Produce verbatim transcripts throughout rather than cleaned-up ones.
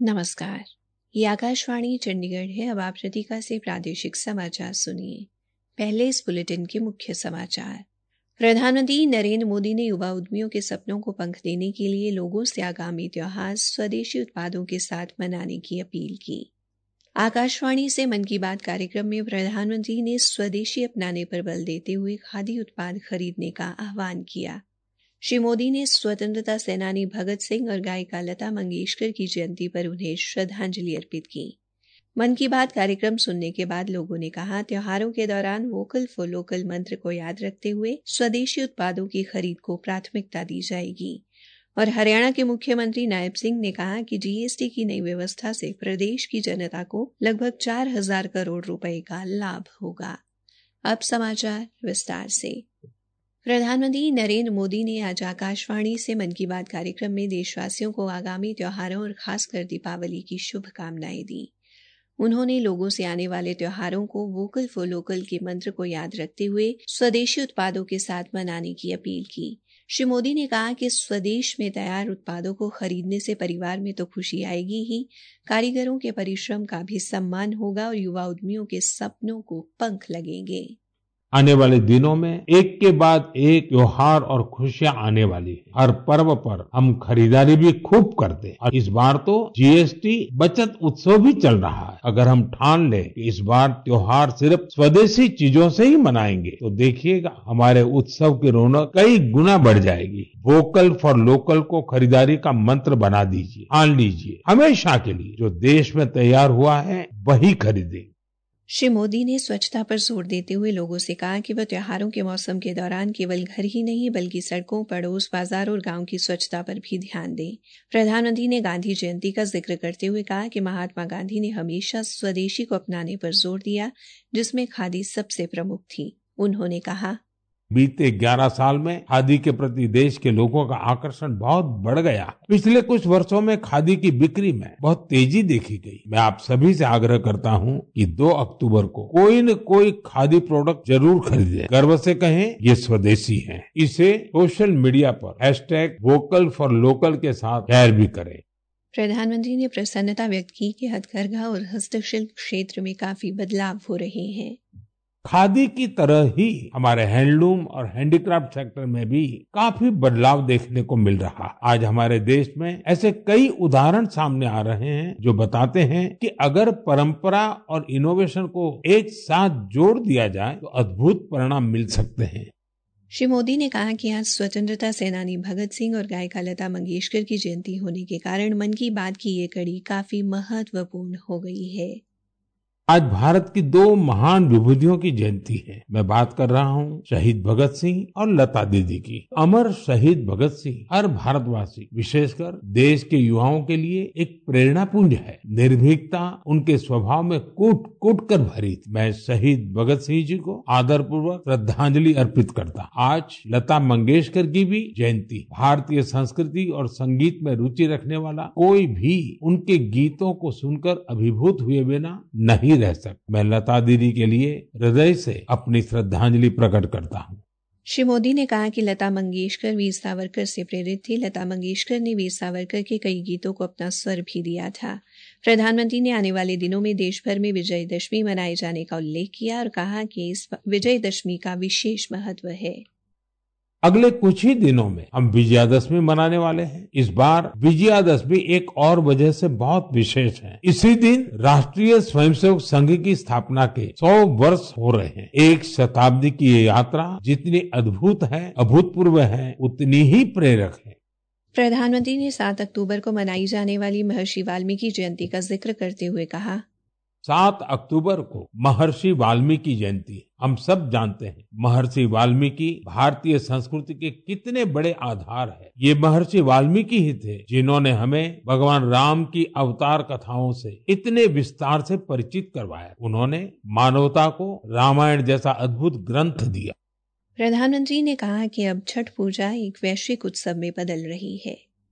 नमस्कार। ये आकाशवाणी चंडीगढ़ है। अब आप रतिका से प्रादेशिक समाचार सुनिए। पहले इस बुलेटिन के मुख्य समाचार। प्रधानमंत्री नरेंद्र मोदी ने युवा उद्यमियों के सपनों को पंख देने के लिए लोगों से आगामी त्योहार स्वदेशी उत्पादों के साथ मनाने की अपील की। आकाशवाणी से मन की बात कार्यक्रम में प्रधानमंत्री ने स्वदेशी अपनाने पर बल देते हुए खादी उत्पाद खरीदने का आह्वान किया। श्री मोदी ने स्वतंत्रता सेनानी भगत सिंह और गायिका लता मंगेशकर की जयंती पर उन्हें श्रद्धांजलि अर्पित की। मन की बात कार्यक्रम सुनने के बाद लोगों ने कहा, त्योहारों के दौरान वोकल फॉर लोकल मंत्र को याद रखते हुए स्वदेशी उत्पादों की खरीद को प्राथमिकता दी जाएगी। और हरियाणा के मुख्यमंत्री नायब सिंह ने कहा कि जीएसटी की नई व्यवस्था से प्रदेश की जनता को लगभग चार हजार करोड़ रुपए का लाभ होगा। अब समाचार विस्तार से। प्रधानमंत्री नरेंद्र मोदी ने आज आकाशवाणी से मन की बात कार्यक्रम में देशवासियों को आगामी त्योहारों और खासकर दीपावली की शुभकामनाएं दी। उन्होंने लोगों से आने वाले त्योहारों को वोकल फॉर लोकल के मंत्र को याद रखते हुए स्वदेशी उत्पादों के साथ मनाने की अपील की। श्री मोदी ने कहा कि स्वदेश में तैयार उत्पादों को खरीदने से परिवार में तो खुशी आएगी ही, कारीगरों के परिश्रम का भी सम्मान होगा और युवा उद्यमियों के सपनों को पंख लगेंगे। आने वाले दिनों में एक के बाद एक त्योहार और खुशियां आने वाली है। हर पर्व पर हम खरीदारी भी खूब करते हैं और इस बार तो जीएसटी बचत उत्सव भी चल रहा है। अगर हम ठान ले कि इस बार त्योहार सिर्फ स्वदेशी चीजों से ही मनाएंगे तो देखिएगा हमारे उत्सव की रौनक कई गुना बढ़ जाएगी। वोकल फॉर लोकल को खरीदारी का मंत्र बना दीजिए, ठान लीजिए, हमेशा के लिए जो देश में तैयार हुआ है वही खरीदेंगे। श्री मोदी ने स्वच्छता पर जोर देते हुए लोगों से कहा कि वह त्योहारों के मौसम के दौरान केवल घर ही नहीं बल्कि सड़कों, पड़ोस, बाजार और गांव की स्वच्छता पर भी ध्यान दें। प्रधानमंत्री ने गांधी जयंती का जिक्र करते हुए कहा कि महात्मा गांधी ने हमेशा स्वदेशी को अपनाने पर जोर दिया, जिसमें खादी सबसे प्रमुख थी। उन्होंने कहा, बीते ग्यारह साल में खादी के प्रति देश के लोगों का आकर्षण बहुत बढ़ गया। पिछले कुछ वर्षों में खादी की बिक्री में बहुत तेजी देखी गई। मैं आप सभी से आग्रह करता हूं कि दो अक्टूबर को कोई न कोई खादी प्रोडक्ट जरूर खरीदें। गर्व से कहें ये स्वदेशी है। इसे सोशल मीडिया पर हैशटैग वोकल फॉर लोकल के साथ शेयर भी करें। प्रधानमंत्री ने प्रसन्नता व्यक्त की कि हथकरघा और हस्तशिल्प क्षेत्र में काफी बदलाव हो रहे हैं। खादी की तरह ही हमारे हैंडलूम और हैंडीक्राफ्ट सेक्टर में भी काफी बदलाव देखने को मिल रहा है। आज हमारे देश में ऐसे कई उदाहरण सामने आ रहे हैं जो बताते हैं कि अगर परंपरा और इनोवेशन को एक साथ जोड़ दिया जाए तो अद्भुत परिणाम मिल सकते हैं। श्री मोदी ने कहा कि आज स्वतंत्रता सेनानी भगत सिंह और गायिका लता मंगेशकर की जयंती होने के कारण मन की बात की ये कड़ी काफी महत्वपूर्ण हो गई है। आज भारत की दो महान विभूतियों की जयंती है। मैं बात कर रहा हूँ शहीद भगत सिंह और लता दीदी की। अमर शहीद भगत सिंह हर भारतवासी, विशेषकर देश के युवाओं के लिए एक प्रेरणा पुंज है। निर्भीकता उनके स्वभाव में कूट कूट कर भरी थी। मैं शहीद भगत सिंह जी को आदरपूर्वक श्रद्धांजलि अर्पित करता। आज लता मंगेशकर की भी जयंती। भारतीय संस्कृति और संगीत में रुचि रखने वाला कोई भी उनके गीतों को सुनकर अभिभूत हुए बिना नहीं रह सकता। मैं लता दीदी के लिए हृदय से अपनी श्रद्धांजलि प्रकट करता हूँ। श्री मोदी ने कहा कि लता मंगेशकर वीर सावरकर से प्रेरित थी। लता मंगेशकर ने वीर सावरकर के कई गीतों को अपना स्वर भी दिया था। प्रधानमंत्री ने आने वाले दिनों में देश भर में विजयदशमी मनाए जाने का उल्लेख किया और कहा कि इस विजयदशमी का विशेष महत्व है। अगले कुछ ही दिनों में हम विजयादशमी मनाने वाले हैं। इस बार विजयादशमी एक और वजह से बहुत विशेष है। इसी दिन राष्ट्रीय स्वयंसेवक संघ की स्थापना के सौ वर्ष हो रहे हैं। एक शताब्दी की ये यात्रा जितनी अद्भुत है, अभूतपूर्व है, उतनी ही प्रेरक है। प्रधानमंत्री ने सात अक्टूबर को मनाई जाने वाली महर्षि वाल्मीकि जयंती का जिक्र करते हुए कहा, सात अक्टूबर को महर्षि वाल्मीकि जयंती। हम सब जानते हैं महर्षि वाल्मीकि भारतीय संस्कृति के कितने बड़े आधार है। ये महर्षि वाल्मीकि ही थे जिन्होंने हमें भगवान राम की अवतार कथाओं से इतने विस्तार से परिचित करवाया। उन्होंने मानवता को रामायण जैसा अद्भुत ग्रंथ दिया। प्रधानमंत्री ने कहा कि अब छठ पूजा एक वैश्विक उत्सव में बदल रही है।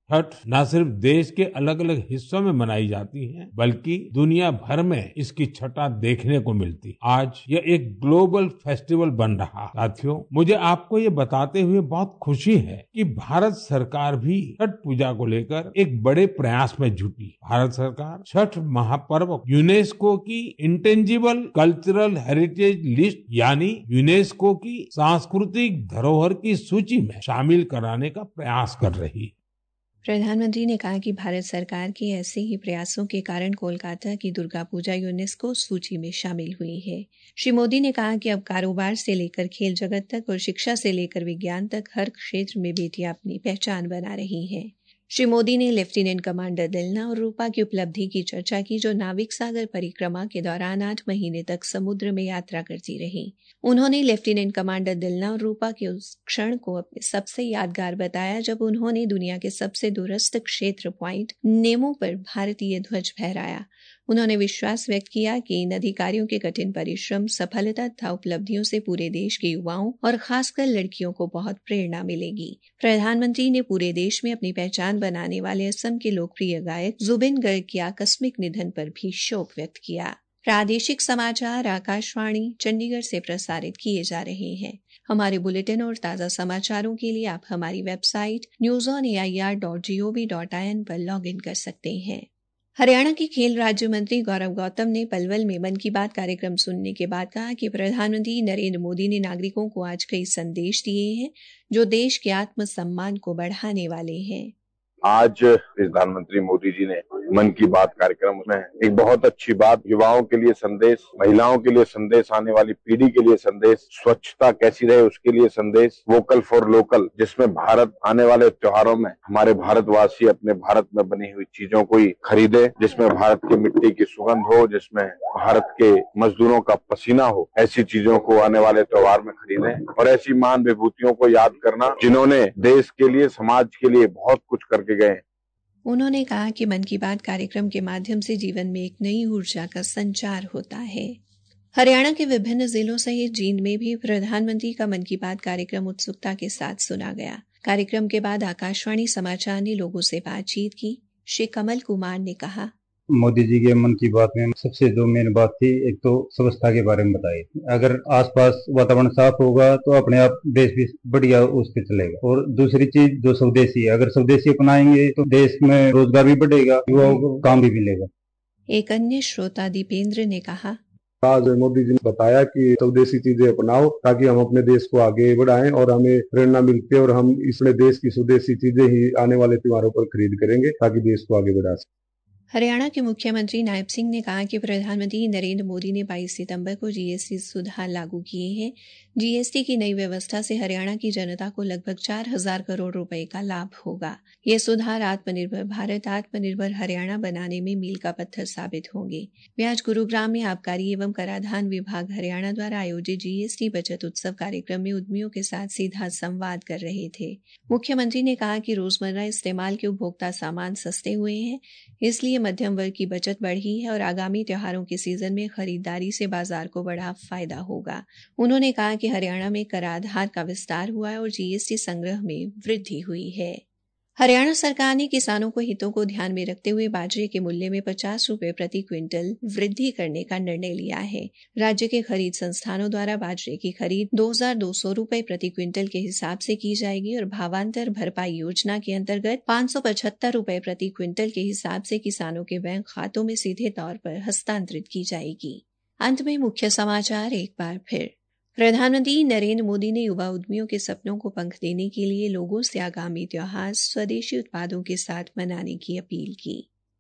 छठ न सिर्फ देश के अलग अलग हिस्सों में मनाई जाती है, बल्कि दुनिया भर में इसकी छठा देखने को मिलती। आज यह एक ग्लोबल फेस्टिवल बन रहा। साथियों, मुझे आपको ये बताते हुए बहुत खुशी है कि भारत सरकार भी छठ पूजा को लेकर एक बड़े प्रयास में जुटी। भारत सरकार छठ महापर्व यूनेस्को की इंटेंजिबल कल्चरल हेरिटेज लिस्ट यानी यूनेस्को की सांस्कृतिक धरोहर की सूची में शामिल कराने का प्रयास कर रही है। प्रधानमंत्री ने कहा कि भारत सरकार के ऐसे ही प्रयासों के कारण कोलकाता की दुर्गा पूजा यूनेस्को सूची में शामिल हुई है। श्री मोदी ने कहा कि अब कारोबार से लेकर खेल जगत तक और शिक्षा से लेकर विज्ञान तक हर क्षेत्र में बेटियां अपनी पहचान बना रही हैं। श्री मोदी ने लेफ्टिनेंट कमांडर दिलना और रूपा की उपलब्धि की चर्चा की, जो नाविक सागर परिक्रमा के दौरान आठ महीने तक समुद्र में यात्रा करती रही। उन्होंने लेफ्टिनेंट कमांडर दिलना और रूपा के उस क्षण को अपने सबसे यादगार बताया जब उन्होंने दुनिया के सबसे दूरस्थ क्षेत्र पॉइंट नेमो पर भारतीय ध्वज फहराया। उन्होंने विश्वास व्यक्त किया कि इन अधिकारियों के कठिन परिश्रम, सफलता तथा उपलब्धियों से पूरे देश के युवाओं और खासकर लड़कियों को बहुत प्रेरणा मिलेगी। प्रधानमंत्री ने पूरे देश में अपनी पहचान बनाने वाले असम के लोकप्रिय गायक जुबिन गर्ग के आकस्मिक निधन पर भी शोक व्यक्त किया। प्रादेशिक समाचार आकाशवाणी चंडीगढ़ से प्रसारित किए जा रहे हैं। हमारे बुलेटिन और ताज़ा समाचारों के लिए आप हमारी website news on A I R dot G O V dot I N पर लॉग इन कर सकते हैं। हरियाणा के खेल राज्य मंत्री गौरव गौतम ने पलवल में मन की बात कार्यक्रम सुनने के बाद कहा कि प्रधानमंत्री नरेंद्र मोदी ने नागरिकों को आज कई संदेश दिए हैं जो देश के आत्मसम्मान को बढ़ाने वाले हैं। आज प्रधानमंत्री मोदी जी ने मन की बात कार्यक्रम में एक बहुत अच्छी बात, युवाओं के लिए संदेश, महिलाओं के लिए संदेश, आने वाली पीढ़ी के लिए संदेश, स्वच्छता कैसी रहे उसके लिए संदेश, वोकल फॉर लोकल, जिसमें भारत आने वाले त्योहारों में हमारे भारतवासी अपने भारत में बनी हुई चीजों को ही खरीदे, जिसमें भारत की मिट्टी की सुगंध हो, जिसमें भारत के मजदूरों का पसीना हो, ऐसी चीजों को आने वाले त्योहार में खरीदें और ऐसी महान विभूतियों को याद करना जिन्होंने देश के लिए, समाज के लिए बहुत कुछ करके गए। उन्होंने कहा कि मन की बात कार्यक्रम के माध्यम से जीवन में एक नई ऊर्जा का संचार होता है। हरियाणा के विभिन्न जिलों सहित जींद में भी प्रधानमंत्री का मन की बात कार्यक्रम उत्सुकता के साथ सुना गया। कार्यक्रम के बाद आकाशवाणी समाचार ने लोगों से बातचीत की। श्री कमल कुमार ने कहा, मोदी जी के मन की बात में सबसे जो मेन बात थी, एक तो स्वच्छता के बारे में बताई। अगर आसपास वातावरण साफ होगा तो अपने आप देश भी बढ़िया उस पर चलेगा। और दूसरी चीज जो स्वदेशी है, अगर स्वदेशी अपनाएंगे तो देश में रोजगार भी बढ़ेगा, युवाओं को काम भी मिलेगा। एक अन्य श्रोता दीपेंद्र ने कहा, आज मोदी जी ने बताया कि स्वदेशी चीजें अपनाओ ताकि हम अपने देश को आगे बढ़ाएं और हमें प्रेरणा मिलती है और हम इसमें देश की स्वदेशी चीजें ही आने वाले त्योहारों पर खरीद करेंगे ताकि देश को आगे बढ़ा सके। हरियाणा के मुख्यमंत्री नायब सिंह ने कहा कि प्रधानमंत्री नरेंद्र मोदी ने बाईस सितंबर को जीएसटी सुधार लागू किए हैं। जीएसटी की नई व्यवस्था से हरियाणा की जनता को लगभग चार हजार करोड़ रुपए का लाभ होगा। ये सुधार आत्मनिर्भर भारत, आत्मनिर्भर हरियाणा बनाने में मील का पत्थर साबित होंगे। वे आज गुरुग्राम में आबकारी एवं कराधान विभाग हरियाणा द्वारा आयोजित जीएसटी बचत उत्सव कार्यक्रम में उद्यमियों के साथ सीधा संवाद कर रहे थे। मुख्यमंत्री ने कहा कि रोजमर्रा इस्तेमाल के उपभोक्ता सामान सस्ते हुए हैं, इसलिए मध्यम वर्ग की बचत बढ़ी है और आगामी त्योहारों के सीजन में खरीदारी से बाजार को बड़ा फायदा होगा। उन्होंने कहा कि हरियाणा में कराधान का विस्तार हुआ है और जीएसटी संग्रह में वृद्धि हुई है। हरियाणा सरकार ने किसानों को हितों को ध्यान में रखते हुए बाजरे के मूल्य में पचास रुपए प्रति क्विंटल वृद्धि करने का निर्णय लिया है। राज्य के खरीद संस्थानों द्वारा बाजरे की खरीद दो हजार दो सौ रुपए प्रति क्विंटल के हिसाब से की जाएगी और भावांतर भरपाई योजना के अंतर्गत पाँच सौ पचहत्तर रुपए प्रति क्विंटल के हिसाब से किसानों के बैंक खातों में सीधे तौर पर हस्तांतरित की जाएगी। अंत में मुख्य समाचार एक बार फिर। प्रधानमंत्री नरेंद्र मोदी ने युवा उद्यमियों के सपनों को पंख देने के लिए लोगों से आगामी त्योहार स्वदेशी उत्पादों के साथ मनाने की अपील की।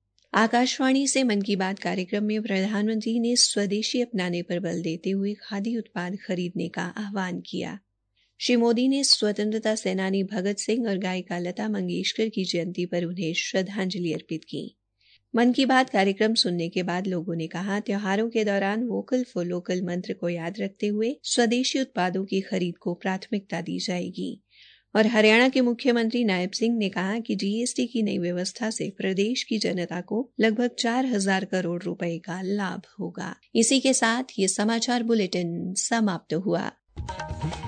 आकाशवाणी से मन की बात कार्यक्रम में प्रधानमंत्री ने स्वदेशी अपनाने पर बल देते हुए खादी उत्पाद खरीदने का आह्वान किया। श्री मोदी ने स्वतंत्रता सेनानी भगत सिंह और गायिका लता मंगेशकर की जयंती पर उन्हें श्रद्धांजलि अर्पित की। मन की बात कार्यक्रम सुनने के बाद लोगों ने कहा, त्योहारों के दौरान वोकल फॉर लोकल मंत्र को याद रखते हुए स्वदेशी उत्पादों की खरीद को प्राथमिकता दी जाएगी। और हरियाणा के मुख्यमंत्री नायब सिंह ने कहा कि जीएसटी की नई व्यवस्था से प्रदेश की जनता को लगभग चार हजार करोड़ रुपए का लाभ होगा। इसी के साथ ये समाचार बुलेटिन समाप्त हुआ।